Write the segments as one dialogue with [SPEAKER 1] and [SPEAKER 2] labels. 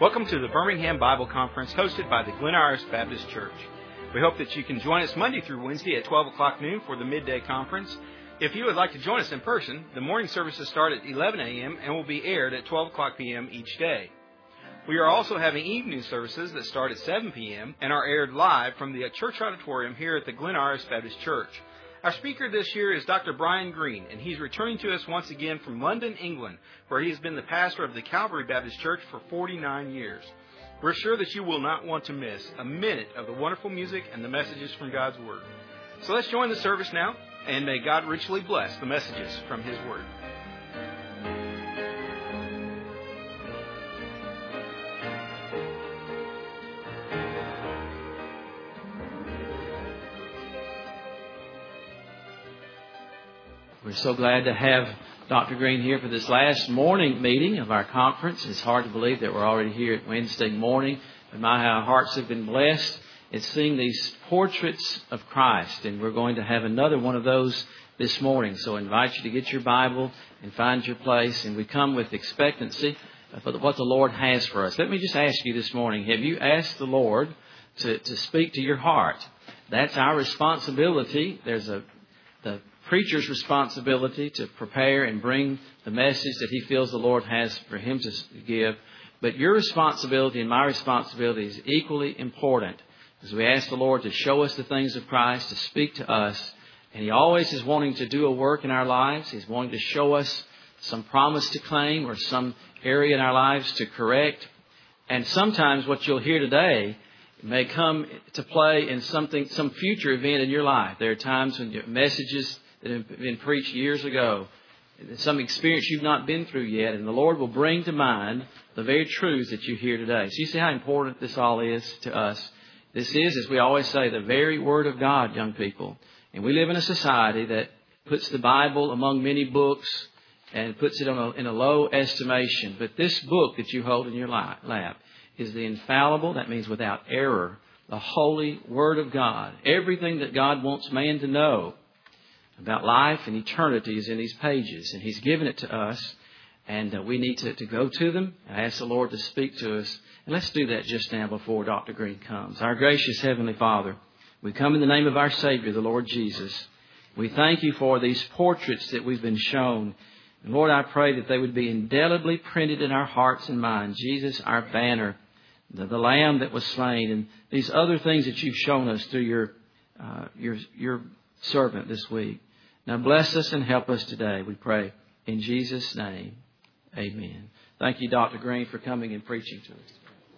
[SPEAKER 1] Welcome to the Birmingham Bible Conference hosted by the Glen Iris Baptist Church. We hope that you can join us Monday through Wednesday at 12 o'clock noon for the midday conference. If you would like to join us in person, the morning services start at 11 a.m. and will be aired at 12 o'clock p.m. each day. We are also having evening services that start at 7 p.m. and are aired live from the church auditorium here at the Glen Iris Baptist Church. Our speaker this year is Dr. Brian Green, and he's returning to us once again from London, England, where he has been the pastor of the Calvary Baptist Church for 49 years. We're sure that you will not want to miss a minute of the wonderful music and the messages from God's Word. So let's join the service now, and may God richly bless the messages from His Word.
[SPEAKER 2] We're so glad to have Dr. Green here for this last morning meeting of our conference. It's hard to believe that we're already here at Wednesday morning, but our hearts have been blessed at seeing these portraits of Christ, and we're going to have another one of those this morning. So I invite you to get your Bible and find your place, and we come with expectancy for what the Lord has for us. Let me just ask you this morning, have you asked the Lord to speak to your heart? That's our responsibility. There's the preacher's responsibility to prepare and bring the message that he feels the Lord has for him to give. But your responsibility and my responsibility is equally important as we ask the Lord to show us the things of Christ, to speak to us. And He always is wanting to do a work in our lives. He's wanting to show us some promise to claim or some area in our lives to correct. And sometimes what you'll hear today may come to play in some future event in your life. There are times when your messages that have been preached years ago, some experience you've not been through yet, and the Lord will bring to mind the very truths that you hear today. So you see how important this all is to us. This is, as we always say, the very Word of God, young people. And we live in a society that puts the Bible among many books and puts it in a low estimation. But this book that you hold in your lap is the infallible, that means without error, the holy Word of God. Everything that God wants man to know about life and eternity is in these pages, and He's given it to us, and we need to go to them and ask the Lord to speak to us. And let's do that just now before Dr. Green comes. Our gracious Heavenly Father, we come in the name of our Savior, the Lord Jesus. We thank You for these portraits that we've been shown. And Lord, I pray that they would be indelibly printed in our hearts and minds. Jesus, our banner, the Lamb that was slain, and these other things that You've shown us through your servant this week. Now bless us and help us today, we pray. In Jesus' name, amen. Thank you, Dr. Green, for coming and preaching to us.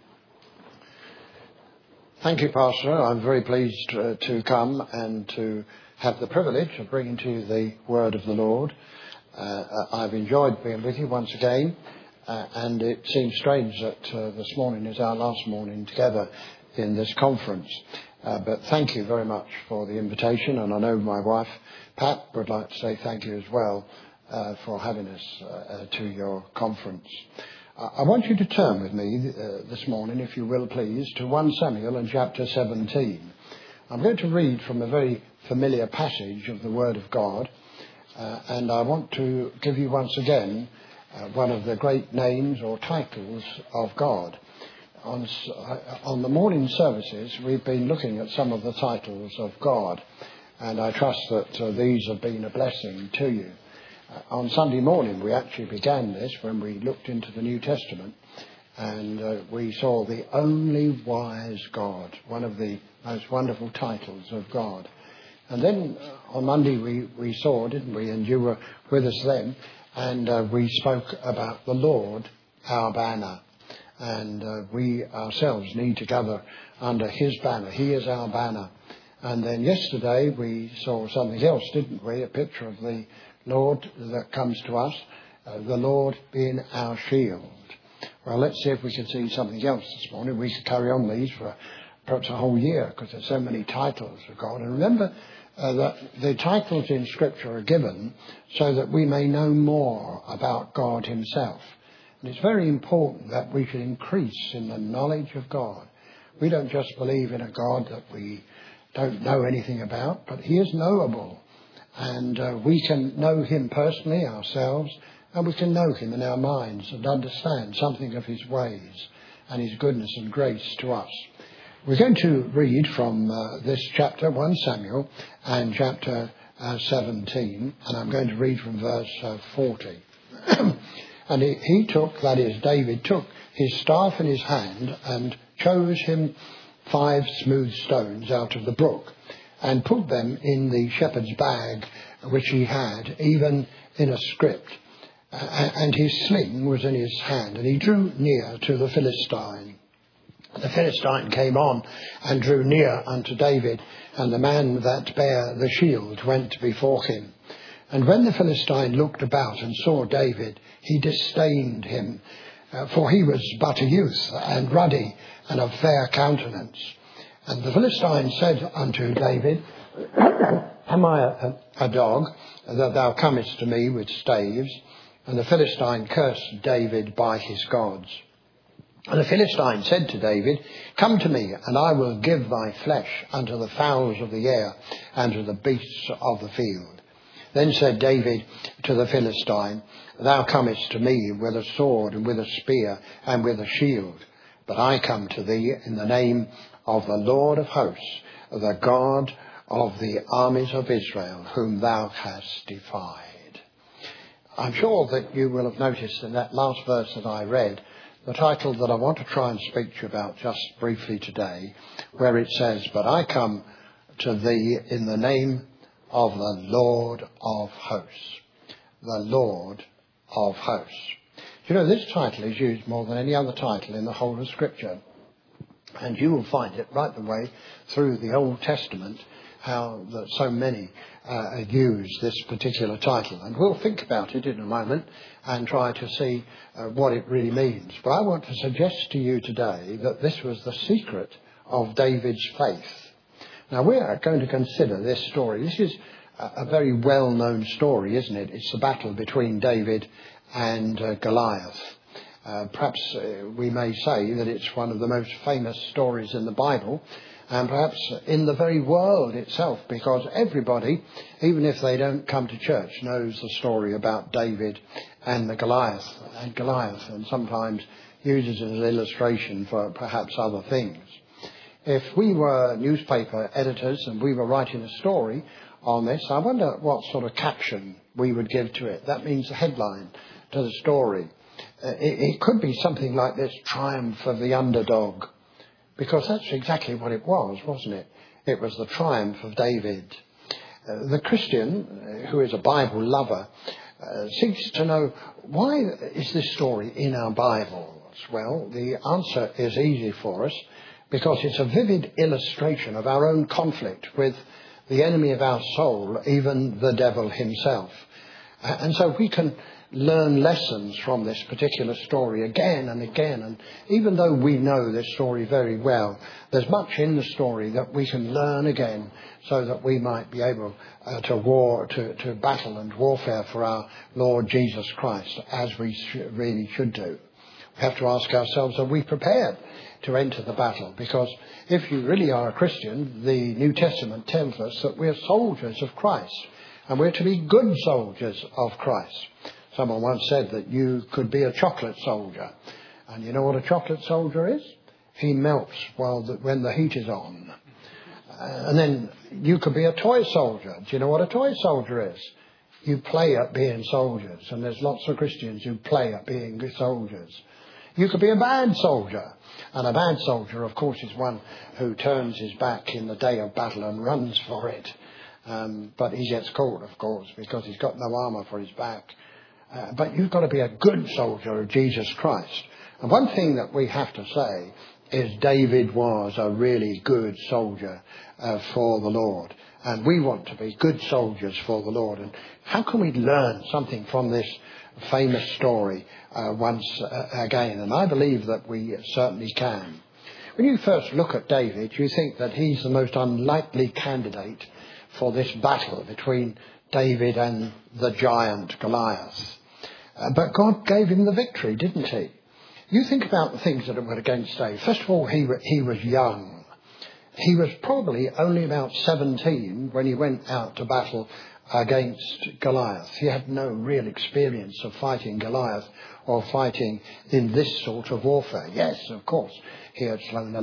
[SPEAKER 3] Thank you, Pastor. I'm very pleased to come and to have the privilege of bringing to you the word of the Lord. I've enjoyed being with you once again, and it seems strange that this morning is our last morning together in this conference. But thank you very much for the invitation, and I know my wife, Pat, would like to say thank you as well for having us to your conference. I want you to turn with me this morning, if you will please, to 1 Samuel and chapter 17. I'm going to read from a very familiar passage of the Word of God, and I want to give you once again one of the great names or titles of God. On the morning services, we've been looking at some of the titles of God, and I trust that these have been a blessing to you. On Sunday morning, we actually began this when we looked into the New Testament, and we saw the only wise God, one of the most wonderful titles of God. And then on Monday we saw, didn't we, and you were with us then, and we spoke about the Lord, our banner. And we ourselves need to gather under His banner. He is our banner. And then yesterday we saw something else, didn't we? A picture of the Lord that comes to us, the Lord being our shield. Well, let's see if we can see something else this morning. We could carry on these for perhaps a whole year because there's so many titles of God. And remember that the titles in Scripture are given so that we may know more about God Himself. And it's very important that we should increase in the knowledge of God. We don't just believe in a God that we don't know anything about, but He is knowable. And we can know Him personally ourselves, and we can know Him in our minds and understand something of His ways. and his goodness and grace to us. We're going to read from this chapter, 1 Samuel, and chapter 17, and I'm going to read from verse 40. And he took, that is, David took his staff in his hand and chose him 5 smooth stones out of the brook and put them in the shepherd's bag which he had, even in a scrip. And his sling was in his hand, and he drew near to the Philistine. The Philistine came on and drew near unto David, and the man that bare the shield went before him. And when the Philistine looked about and saw David, he disdained him, for he was but a youth, and ruddy, and of fair countenance. And the Philistine said unto David, Am I a dog, that thou comest to me with staves? And the Philistine cursed David by his gods. And the Philistine said to David, Come to me, and I will give thy flesh unto the fowls of the air, and to the beasts of the field. Then said David to the Philistine, Thou comest to me with a sword, and with a spear, and with a shield. But I come to thee in the name of the Lord of hosts, the God of the armies of Israel, whom thou hast defied. I'm sure that you will have noticed in that last verse that I read, the title that I want to try and speak to you about just briefly today, where it says, But I come to thee in the name of the Lord of hosts. The Lord of hosts. You know, this title is used more than any other title in the whole of Scripture. And you will find it right the way through the Old Testament, how that so many use this particular title. And we'll think about it in a moment and try to see what it really means. But I want to suggest to you today that this was the secret of David's faith. Now, we are going to consider this story. This is a very well-known story, isn't it? It's the battle between David and Goliath. Perhaps we may say that it's one of the most famous stories in the Bible, and perhaps in the very world itself, because everybody, even if they don't come to church, knows the story about David and the Goliath, and sometimes uses it as an illustration for perhaps other things. If we were newspaper editors and we were writing a story on this, I wonder what sort of caption we would give to it. That means the headline to the story. It could be something like this: Triumph of the Underdog. Because that's exactly what it was, wasn't it? It was the triumph of David. The Christian, who is a Bible lover, seeks to know, why is this story in our Bibles? Well, the answer is easy for us, because it's a vivid illustration of our own conflict with the enemy of our soul, even the devil himself. And so we can learn lessons from this particular story again and again. And even though we know this story very well, there's much in the story that we can learn again, so that we might be able to battle and warfare for our Lord Jesus Christ, as we really should do. We have to ask ourselves, are we prepared to enter the battle? Because if you really are a Christian, the New Testament tells us that we're soldiers of Christ, and we're to be good soldiers of Christ. Someone once said that you could be a chocolate soldier. And you know what a chocolate soldier is? He melts when the heat is on. And then you could be a toy soldier. Do you know what a toy soldier is? You play at being soldiers. And there's lots of Christians who play at being soldiers. You could be a bad soldier. And a bad soldier, of course, is one who turns his back in the day of battle and runs for it. But he gets caught, of course, because he's got no armour for his back. But you've got to be a good soldier of Jesus Christ. And one thing that we have to say is David was a really good soldier for the Lord. And we want to be good soldiers for the Lord. And how can we learn something from this famous story once again? And I believe that we certainly can. When you first look at David, you think that he's the most unlikely candidate for this battle between David and the giant Goliath. But God gave him the victory, didn't he? You think about the things that were against David. First of all, he was young. he was probably only about 17 when he went out to battle against Goliath. He had no real experience of fighting Goliath or fighting in this sort of warfare. Yes, of course, he had slain a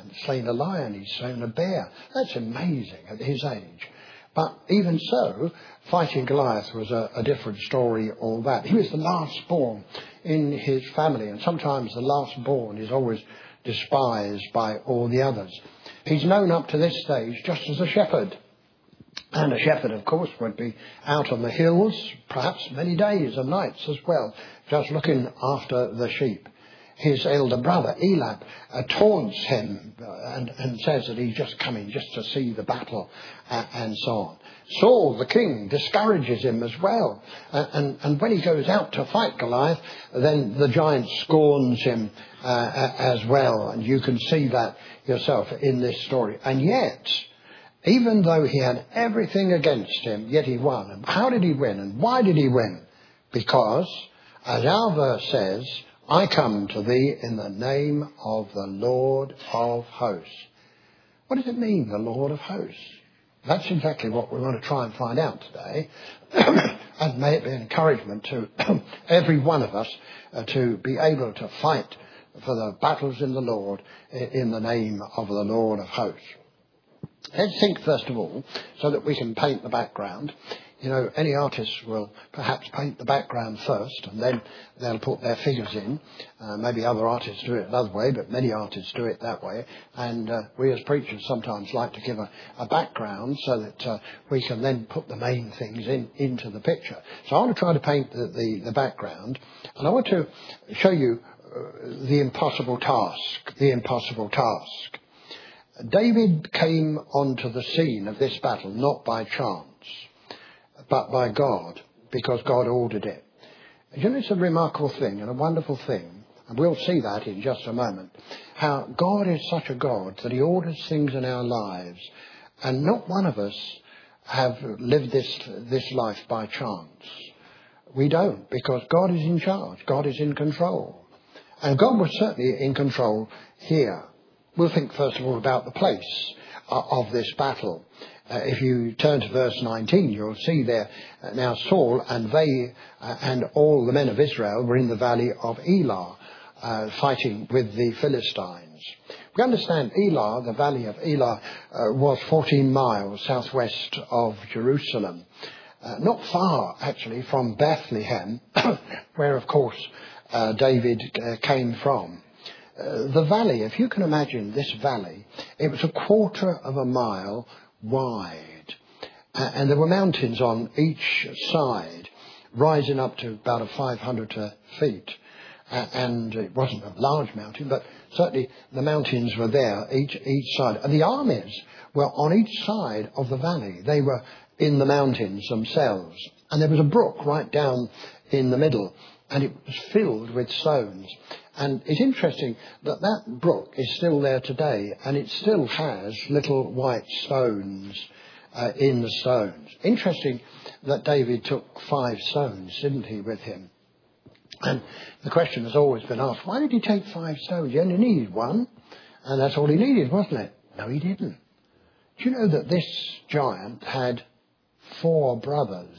[SPEAKER 3] lion, he'd slain a bear. That's amazing at his age. But even so, fighting Goliath was a different story, all that. He was the last born in his family, and sometimes the last born is always despised by all the others. He's known up to this stage just as a shepherd. And a shepherd, of course, would be out on the hills, perhaps many days and nights as well, just looking after the sheep. His elder brother, Eliab, taunts him and says that he's just coming just to see the battle and so on. Saul, the king, discourages him as well. And when he goes out to fight Goliath, then the giant scorns him as well. And you can see that yourself in this story. And yet, even though he had everything against him, yet he won. And how did he win? And why did he win? Because, as our verse says, I come to thee in the name of the Lord of hosts. What does it mean, the Lord of hosts? That's exactly what we want to try and find out today. And may it be an encouragement to every one of us to be able to fight for the battles in the Lord in the name of the Lord of hosts. Let's think first of all, so that we can paint the background. You know, any artist will perhaps paint the background first, and then they'll put their figures in. Maybe other artists do it another way, but many artists do it that way. And we as preachers sometimes like to give a background so that we can then put the main things into the picture. So I want to try to paint the background, and I want to show you the impossible task. The impossible task. David came onto the scene of this battle not by chance, but by God, because God ordered it. And you know, it's a remarkable thing and a wonderful thing, and we'll see that in just a moment, how God is such a God that he orders things in our lives, and not one of us have lived this life by chance. We don't, because God is in charge. God is in control. And God was certainly in control here. We'll think first of all about the place of this battle. If you turn to verse 19, you'll see there, now Saul and they and all the men of Israel were in the valley of Elah, fighting with the Philistines. We understand Elah, the valley of Elah, was 14 miles southwest of Jerusalem. Not far, actually, from Bethlehem, where, of course, David came from. The valley, if you can imagine this valley, it was 1/4 of a mile wide. And there were mountains on each side, rising up to about 500 feet. And it wasn't a large mountain, but certainly the mountains were there, each side. And the armies were on each side of the valley. They were in the mountains themselves. And there was a brook right down in the middle, and it was filled with stones. And it's interesting that that brook is still there today, and it still has little white stones in the stones. Interesting that David took 5 stones, didn't he, with him? And the question has always been asked, why did he take 5 stones? He only needed 1, and that's all he needed, wasn't it? No, he didn't. Do you know that this giant had 4 brothers?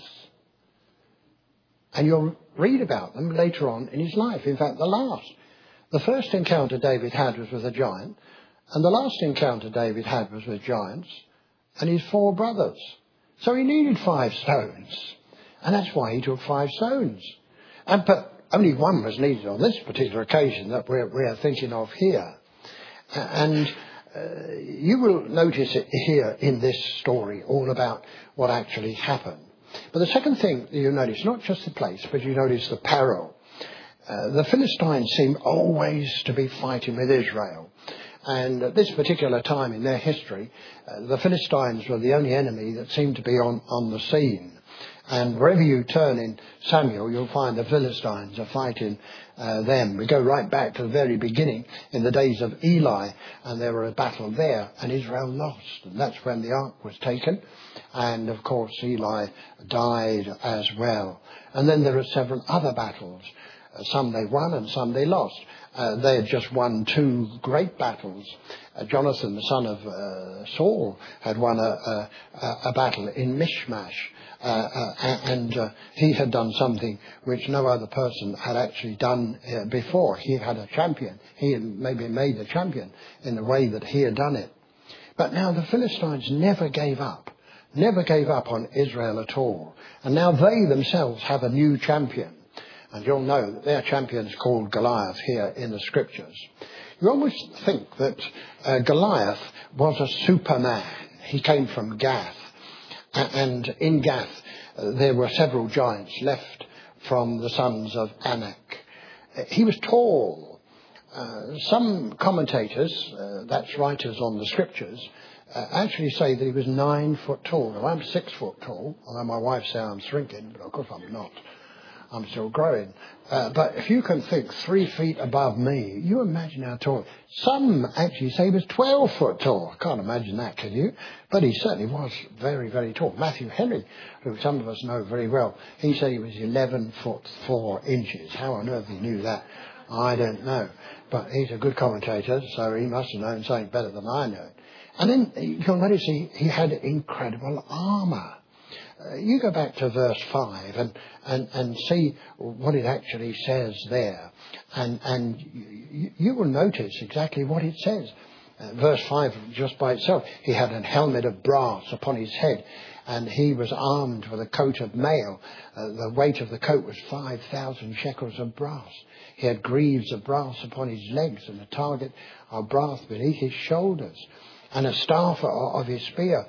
[SPEAKER 3] And you'll read about them later on in his life. In fact, the last. The first encounter David had was with a giant, and the last encounter David had was with giants and his 4 brothers. So he needed 5 stones, and that's why he took 5 stones. But only 1 was needed on this particular occasion that we're thinking of here. And you will notice it here in this story all about what actually happened. But the second thing you notice, not just the place, but you notice the peril. The Philistines seem always to be fighting with Israel. And at this particular time in their history, the Philistines were the only enemy that seemed to be on the scene. And wherever you turn in Samuel, you'll find the Philistines are fighting them. We go right back to the very beginning in the days of Eli, and there were a battle there, and Israel lost. And that's when the ark was taken. And, of course, Eli died as well. And then there are several other battles. Some they won and some they lost. They had just won 2 great battles. Jonathan, the son of Saul, had won a battle in Michmash. And he had done something which no other person had actually done before. He had a champion. He had maybe made a champion in the way that he had done it. But now the Philistines never gave up on Israel at all. And now they themselves have a new champion. And you'll know that their champion is called Goliath here in the Scriptures. You almost think that Goliath was a superman. He came from Gath. And in Gath there were several giants left from the sons of Anak. He was tall. Some commentators, that's writers on the Scriptures, actually say that he was 9 foot tall. Now, I'm 6 foot tall, although my wife says I'm shrinking, but of course I'm not. I'm still growing. But if you can think 3 feet above me, you imagine how tall. Some actually say he was 12 foot tall. I can't imagine that, can you? But he certainly was very, very tall. Matthew Henry, who some of us know very well, he said he was 11 foot 4 inches. How on earth he knew that, I don't know. But he's a good commentator, so he must have known something better than I know. And then you'll notice he had incredible armour. You go back to verse 5 and see what it actually says there. And you will notice exactly what it says. Verse 5 just by itself. He had a helmet of brass upon his head, and he was armed with a coat of mail. The weight of the coat was 5,000 shekels of brass. He had greaves of brass upon his legs, and a target of brass beneath his shoulders. And a staff of his spear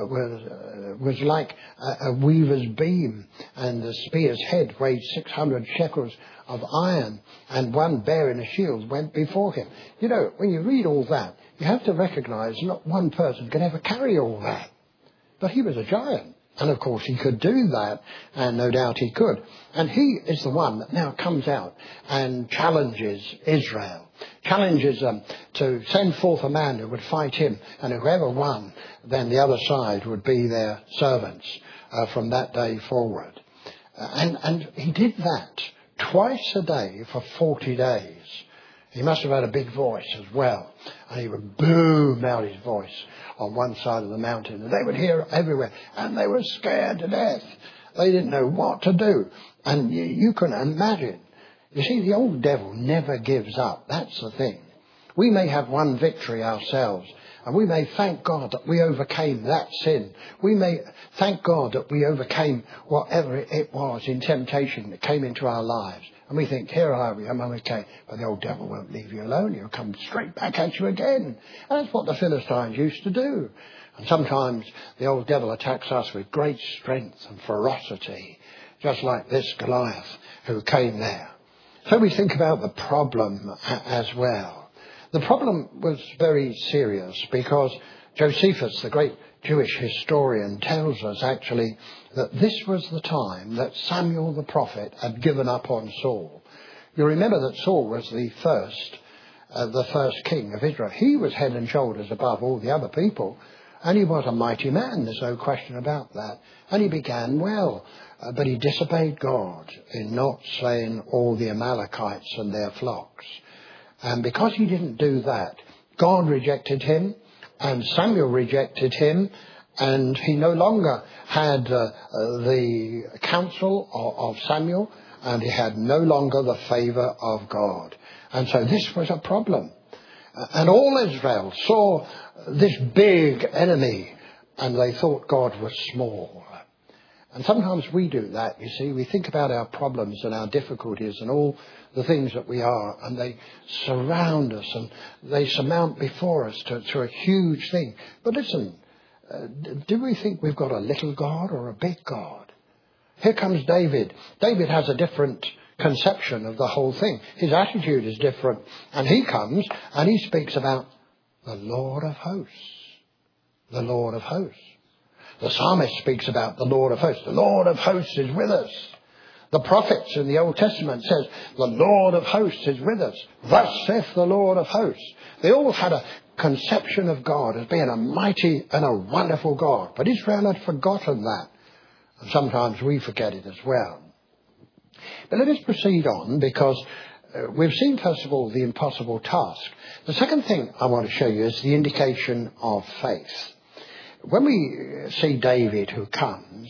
[SPEAKER 3] was like a weaver's beam, and the spear's head weighed 600 shekels of iron, and one bearing a shield went before him. You know, when you read all that, you have to recognize not one person can ever carry all that. But he was a giant. And of course he could do that, and no doubt he could. And he is the one that now comes out and challenges Israel. Challenges them to send forth a man who would fight him, and whoever won, then the other side would be their servants from that day forward. And he did that twice a day for 40 days. He must have had a big voice as well, and he would boom out his voice on one side of the mountain, and they would hear it everywhere, and they were scared to death. They didn't know what to do. And you can imagine. You see, the old devil never gives up. That's the thing. We may have won victory ourselves, and we may thank God that we overcame that sin. We may thank God that we overcame whatever it was in temptation that came into our lives. And we think, here I am, I'm okay. But the old devil won't leave you alone. He'll come straight back at you again. And that's what the Philistines used to do. And sometimes the old devil attacks us with great strength and ferocity, just like this Goliath who came there. So we think about the problem as well. The problem was very serious because Josephus, the great Jewish historian, tells us actually that this was the time that Samuel the prophet had given up on Saul. You remember that Saul was the first king of Israel. He was head and shoulders above all the other people, and he was a mighty man, there's no question about that. And he began well, but he disobeyed God in not slaying all the Amalekites and their flocks. And because he didn't do that, God rejected him, and Samuel rejected him, and he no longer had the counsel of Samuel, and he had no longer the favour of God. And so this was a problem. And all Israel saw this big enemy, and they thought God was small. And sometimes we do that, you see. We think about our problems and our difficulties and all the things that we are, and they surround us and they surmount before us to a huge thing. But listen, do we think we've got a little God or a big God? Here comes David. David has a different conception of the whole thing. His attitude is different. And he comes and he speaks about the Lord of hosts. The Lord of hosts. The psalmist speaks about the Lord of hosts. The Lord of hosts is with us. The prophets in the Old Testament says, the Lord of hosts is with us. Thus saith the Lord of hosts. They all had a conception of God as being a mighty and a wonderful God. But Israel had forgotten that. And sometimes we forget it as well. But let us proceed on, because we've seen, first of all, the impossible task. The second thing I want to show you is the indication of faith. When we see David who comes,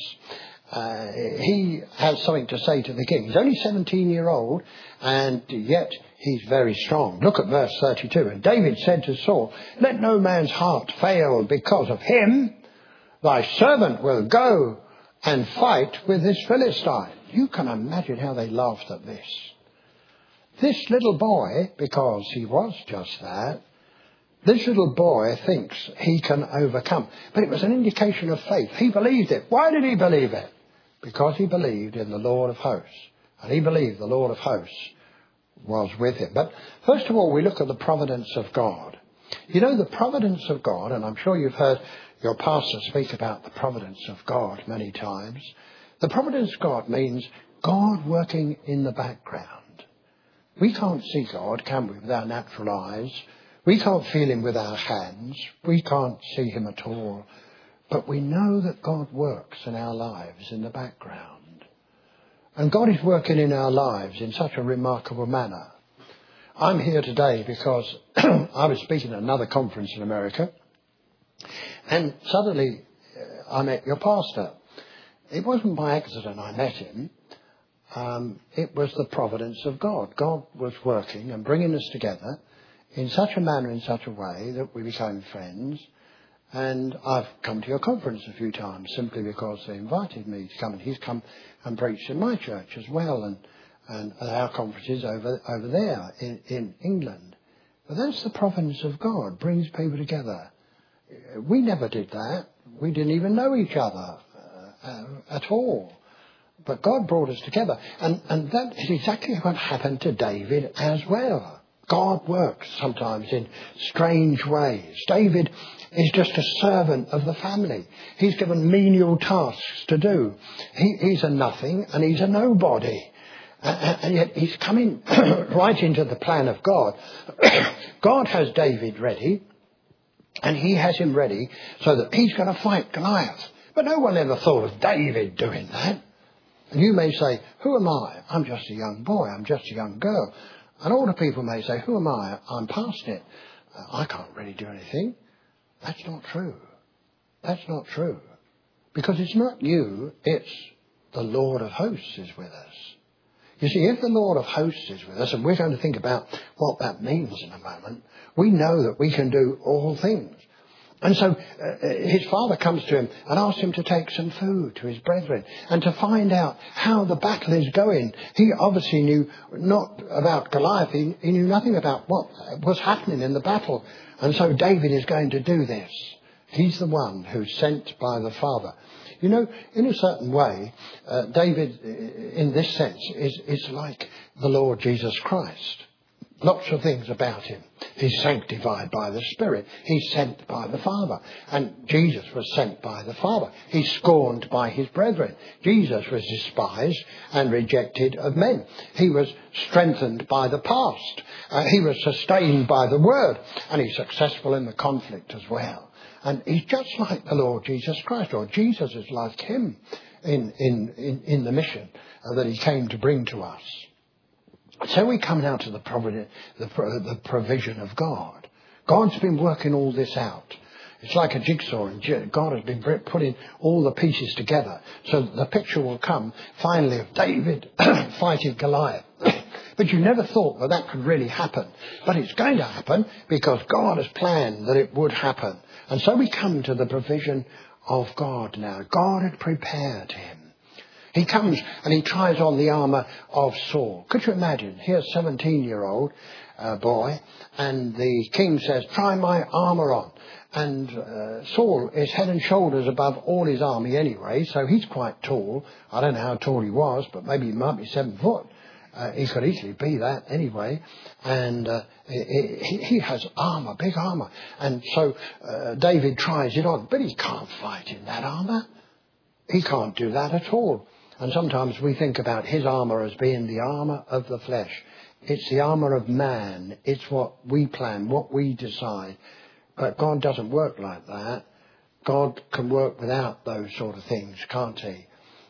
[SPEAKER 3] he has something to say to the king. He's only 17-year-old, and yet he's very strong. Look at verse 32. And David said to Saul, "Let no man's heart fail because of him. Thy servant will go and fight with this Philistine." You can imagine how they laughed at this. This little boy, because he was just that, this little boy thinks he can overcome. But it was an indication of faith. He believed it. Why did he believe it? Because he believed in the Lord of hosts. And he believed the Lord of hosts was with him. But first of all, we look at the providence of God. You know, the providence of God, and I'm sure you've heard your pastor speak about the providence of God many times. The providence of God means God working in the background. We can't see God, can we, with our natural eyes? We can't feel him with our hands. We can't see him at all. But we know that God works in our lives in the background. And God is working in our lives in such a remarkable manner. I'm here today because I was speaking at another conference in America, and suddenly I met your pastor. It wasn't by accident I met him. It was the providence of God. God was working and bringing us together in such a manner, in such a way that we became friends. And I've come to your conference a few times simply because they invited me to come. And he's come and preached in my church as well, and our conferences over there in England. But that's the providence of God, brings people together. We never did that. We didn't even know each other at all. But God brought us together. And that is exactly what happened to David as well. God works sometimes in strange ways. David is just a servant of the family. He's given menial tasks to do. He's a nothing and he's a nobody. And yet he's coming right into the plan of God. God has David ready, and he has him ready so that he's going to fight Goliath. But no one ever thought of David doing that. And you may say, "Who am I? I'm just a young boy. I'm just a young girl." And older people may say, "Who am I? I'm past it. I can't really do anything." That's not true. That's not true. Because it's not you, it's the Lord of hosts is with us. You see, if the Lord of hosts is with us, and we're going to think about what that means in a moment, we know that we can do all things. And so his father comes to him and asks him to take some food to his brethren and to find out how the battle is going. He obviously knew not about Goliath. He knew nothing about what was happening in the battle. And so David is going to do this. He's the one who's sent by the Father. You know, in a certain way, David, in this sense, is like the Lord Jesus Christ. Lots of things about him. He's sanctified by the Spirit. He's sent by the Father. And Jesus was sent by the Father. He's scorned by his brethren. Jesus was despised and rejected of men. He was strengthened by the past. He was sustained by the Word. And he's successful in the conflict as well. And he's just like the Lord Jesus Christ, or Jesus is like him in the mission that he came to bring to us. So we come now to the provision of God. God's been working all this out. It's like a jigsaw, and God has been putting all the pieces together. So that the picture will come finally of David fighting Goliath. But you never thought that could really happen. But it's going to happen because God has planned that it would happen. And so we come to the provision of God now. God had prepared him. He comes and he tries on the armour of Saul. Could you imagine? Here's a 17-year-old boy, and the king says, "Try my armour on." And Saul is head and shoulders above all his army anyway, so he's quite tall. I don't know how tall he was, but maybe he might be 7 foot. He could easily be that anyway. And he has armour, big armour. And so David tries it on, but he can't fight in that armour. He can't do that at all. And sometimes we think about his armour as being the armour of the flesh. It's the armour of man. It's what we plan, what we decide. But God doesn't work like that. God can work without those sort of things, can't he?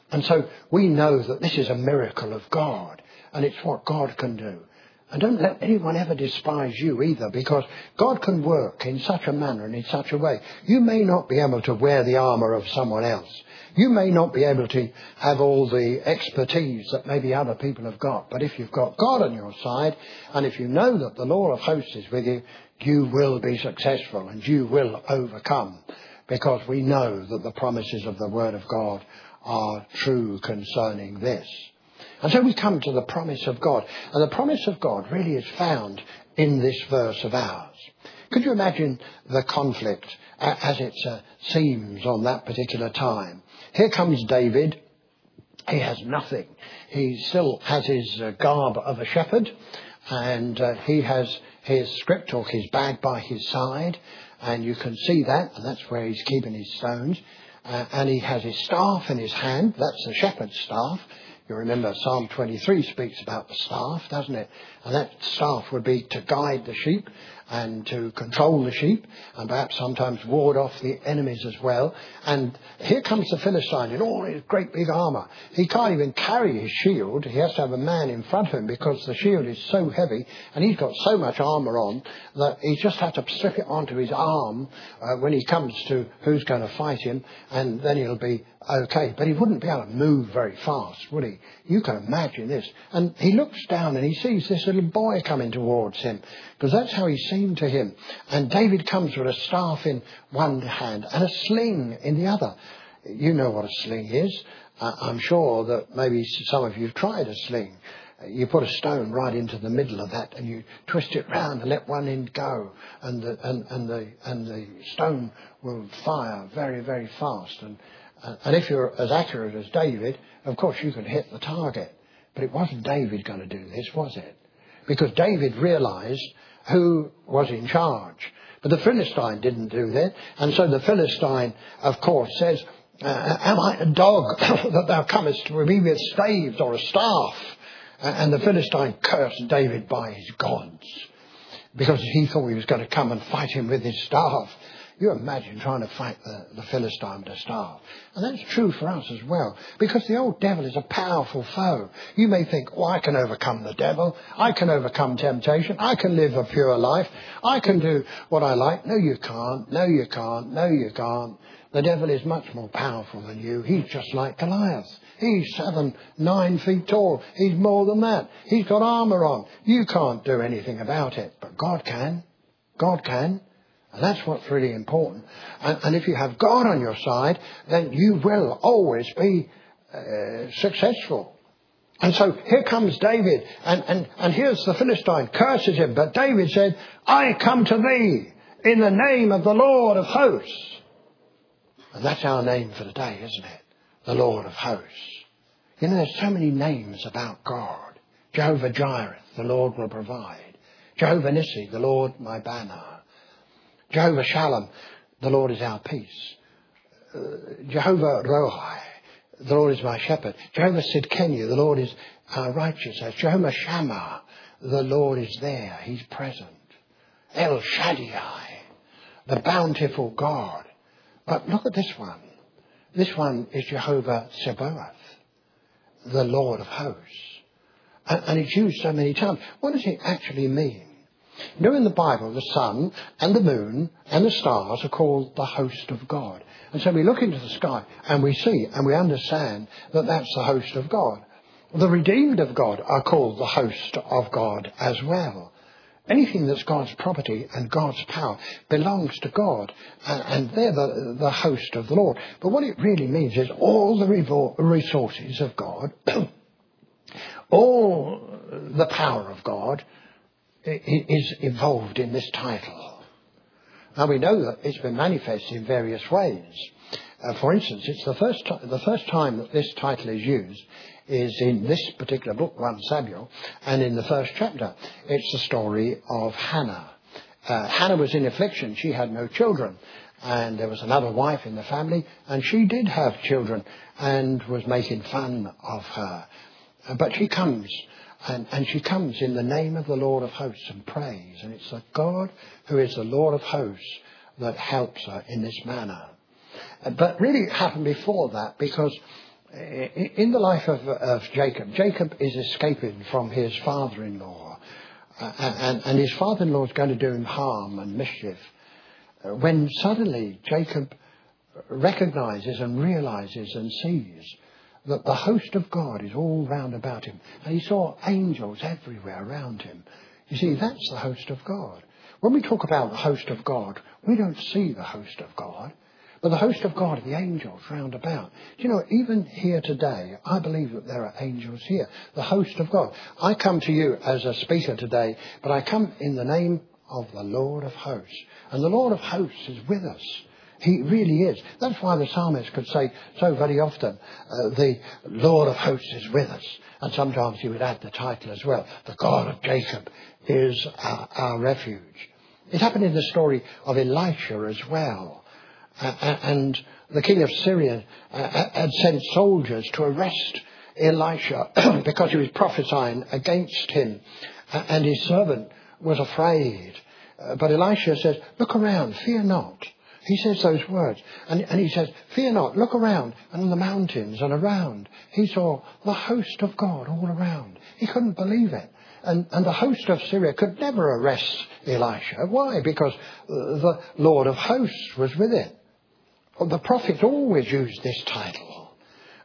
[SPEAKER 3] And so we know that this is a miracle of God, and it's what God can do. And don't let anyone ever despise you either, because God can work in such a manner and in such a way. You may not be able to wear the armour of someone else. You may not be able to have all the expertise that maybe other people have got. But if you've got God on your side, and if you know that the Lord of hosts is with you, you will be successful and you will overcome. Because we know that the promises of the Word of God are true concerning this. And so we come to the promise of God. And the promise of God really is found in this verse of ours. Could you imagine the conflict as it seems on that particular time? Here comes David. He has nothing. He still has his garb of a shepherd. And he has his script or his bag by his side. And you can see that. And that's where he's keeping his stones. And he has his staff in his hand. That's the shepherd's staff. You remember Psalm 23 speaks about the staff, doesn't it? And that staff would be to guide the sheep and to control the sheep and perhaps sometimes ward off the enemies as well. And here comes the Philistine in all his great big armour. He can't even carry his shield. He has to have a man in front of him because the shield is so heavy and he's got so much armour on that he just has to strip it onto his arm when he comes to who's going to fight him, and then he'll be okay. But he wouldn't be able to move very fast, would he? You can imagine this. And he looks down and he sees this little boy coming towards him, because that's how he seemed to him. And David comes with a staff in one hand and a sling in the other. You know what a sling is. I'm sure that maybe some of you have tried a sling. You put a stone right into the middle of that and you twist it round and let one end go, and the stone will fire very, very fast. And if you're as accurate as David, of course you can hit the target. But it wasn't David going to do this, was it? Because David realised who was in charge. But the Philistine didn't do that. And so the Philistine, of course, says, am I a dog that thou comest to me with staves or a staff? And the Philistine cursed David by his gods, because he thought he was going to come and fight him with his staff. You imagine trying to fight the Philistine with a staff. And that's true for us as well, because the old devil is a powerful foe. You may think, oh, I can overcome the devil. I can overcome temptation. I can live a pure life. I can do what I like. No, you can't. No, you can't. No, you can't. The devil is much more powerful than you. He's just like Goliath. He's 9 feet tall. He's more than that. He's got armour on. You can't do anything about it. But God can. God can. And that's what's really important. And if you have God on your side, then you will always be successful. And so here comes David. And here's the Philistine. Curses him. But David said, I come to thee in the name of the Lord of hosts. And that's our name for the day, isn't it? The Lord of hosts. You know, there's so many names about God. Jehovah Jireh, the Lord will provide. Jehovah Nissi, the Lord my banner. Jehovah Shalom, the Lord is our peace. Jehovah Rohi, the Lord is my shepherd. Jehovah Sidkenu, the Lord is our righteousness. Jehovah Shammah, the Lord is there, he's present. El Shaddai, the bountiful God. But look at this one. This one is Jehovah Sabaoth, the Lord of hosts. And it's used so many times. What does it actually mean? You know, in the Bible, the sun and the moon and the stars are called the host of God. And so we look into the sky and we see and we understand that that's the host of God. The redeemed of God are called the host of God as well. Anything that's God's property and God's power belongs to God, and they're the host of the Lord. But what it really means is all the resources of God, all the power of God is involved in this title. Now we know that it's been manifested in various ways. For instance, it's the first time that this title is used is in this particular book, 1 Samuel, and in the first chapter. It's the story of Hannah. Hannah was in affliction. She had no children. And there was another wife in the family, and she did have children and was making fun of her. But she comes, and she comes in the name of the Lord of hosts and prays. And it's the God who is the Lord of hosts that helps her in this manner. But really it happened before that, because In the life of Jacob, Jacob is escaping from his father-in-law. And his father-in-law is going to do him harm and mischief. When suddenly Jacob recognizes and realizes and sees that the host of God is all round about him. And he saw angels everywhere around him. You see, that's the host of God. When we talk about the host of God, we don't see the host of God. But the host of God are the angels round about. You know, even here today, I believe that there are angels here. The host of God. I come to you as a speaker today, but I come in the name of the Lord of hosts. And the Lord of hosts is with us. He really is. That's why the psalmist could say so very often, the Lord of hosts is with us. And sometimes he would add the title as well. The God of Jacob is our refuge. It happened in the story of Elisha as well. And the king of Syria had sent soldiers to arrest Elisha because he was prophesying against him. And his servant was afraid. But Elisha says, look around, fear not. He says those words. And he says, fear not, look around. And on the mountains and around, he saw the host of God all around. He couldn't believe it. And the host of Syria could never arrest Elisha. Why? Because the Lord of hosts was with him. The prophets always used this title.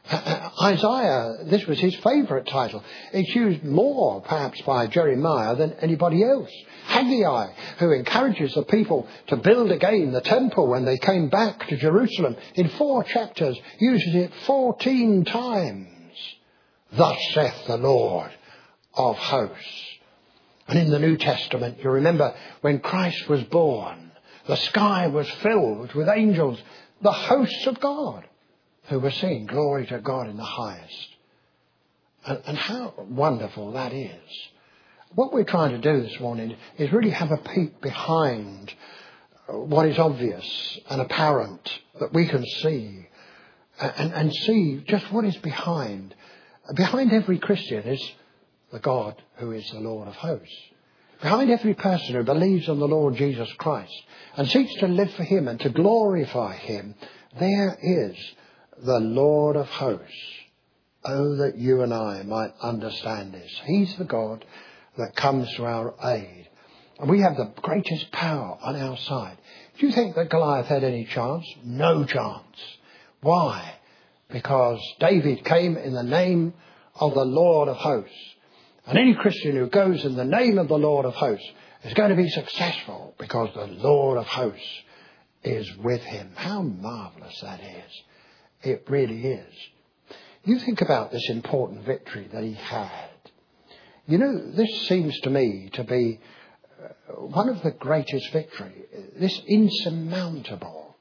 [SPEAKER 3] Isaiah, this was his favourite title. It's used more, perhaps, by Jeremiah than anybody else. Haggai, who encourages the people to build again the temple when they came back to Jerusalem, in 4 chapters, uses it 14 times. Thus saith the Lord of hosts. And in the New Testament, you remember when Christ was born, the sky was filled with angels, the hosts of God, who were singing glory to God in the highest. And how wonderful that is. What we're trying to do this morning is really have a peek behind what is obvious and apparent that we can see and see just what is behind. Behind every Christian is the God who is the Lord of hosts. Behind every person who believes on the Lord Jesus Christ and seeks to live for him and to glorify him, there is the Lord of hosts. Oh, that you and I might understand this. He's the God that comes to our aid. And we have the greatest power on our side. Do you think that Goliath had any chance? No chance. Why? Because David came in the name of the Lord of hosts. And any Christian who goes in the name of the Lord of hosts is going to be successful because the Lord of hosts is with him. How marvellous that is. It really is. You think about this important victory that he had. You know, this seems to me to be one of the greatest victory, this insurmountable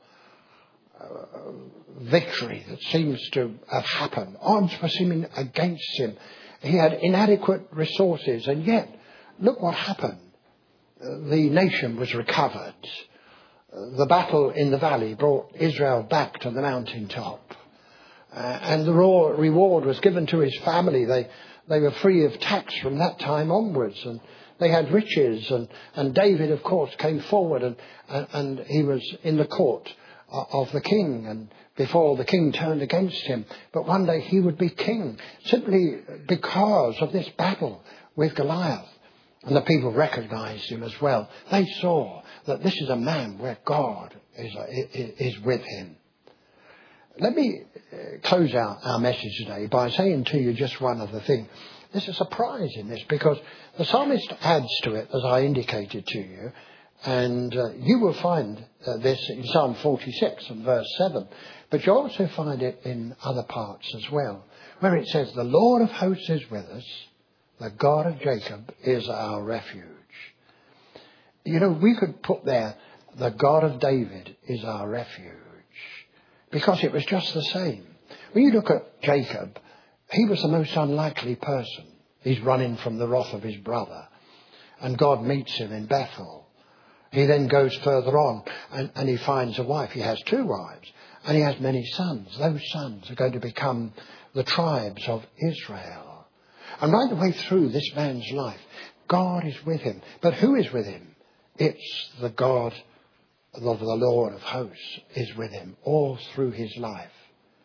[SPEAKER 3] victory that seems to have happened. Odds were seeming against him. He had inadequate resources, and yet, look what happened. The nation was recovered. The battle in the valley brought Israel back to the mountaintop. And the reward was given to his family. They were free of tax from that time onwards, and they had riches. And David, of course, came forward, and he was in the court of the king, and before the king turned against him. But one day he would be king, simply because of this battle with Goliath. And the people recognized him as well. They saw that this is a man where God is with him. Let me close out our message today by saying to you just one other thing. There's a surprise in this because the psalmist adds to it, as I indicated to you, and you will find this in Psalm 46 and verse 7. But you also find it in other parts as well, where it says, the Lord of hosts is with us, the God of Jacob is our refuge. You know, we could put there, the God of David is our refuge, because it was just the same. When you look at Jacob, he was the most unlikely person. He's running from the wrath of his brother, and God meets him in Bethel. He then goes further on and he finds a wife. He has 2 wives and he has many sons. Those sons are going to become the tribes of Israel. And right the way through this man's life, God is with him. But who is with him? It's the God of the Lord of hosts is with him all through his life.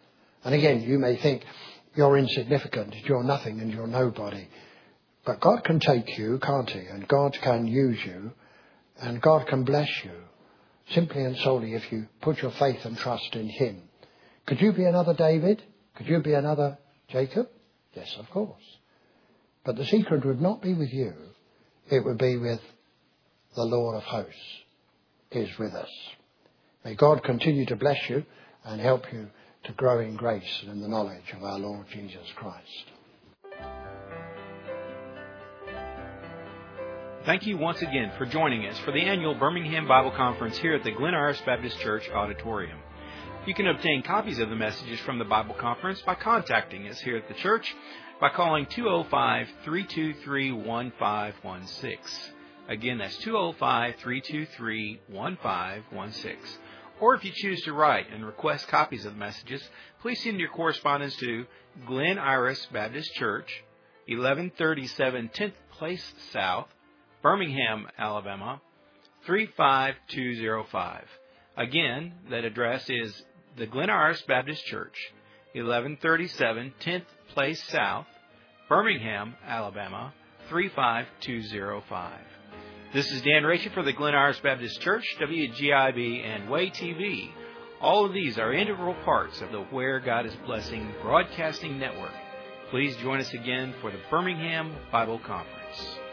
[SPEAKER 3] And again, you may think you're insignificant, you're nothing and you're nobody. But God can take you, can't he? And God can use you, and God can bless you, simply and solely if you put your faith and trust in him. Could you be another David? Could you be another Jacob? Yes, of course. But the secret would not be with you. It would be with the Lord of hosts is with us. May God continue to bless you and help you to grow in grace and in the knowledge of our Lord Jesus Christ.
[SPEAKER 1] Thank you once again for joining us for the annual Birmingham Bible Conference here at the Glen Iris Baptist Church Auditorium. You can obtain copies of the messages from the Bible Conference by contacting us here at the church by calling 205-323-1516. Again, that's 205-323-1516. Or if you choose to write and request copies of the messages, please send your correspondence to Glen Iris Baptist Church, 1137 10th Place South, Birmingham, Alabama, 35205. Again, that address is the Glen Iris Baptist Church, 1137 10th Place South, Birmingham, Alabama, 35205. This is Dan Racey for the Glen Iris Baptist Church, WGIB, and Way TV. All of these are integral parts of the Where God is Blessing broadcasting network. Please join us again for the Birmingham Bible Conference.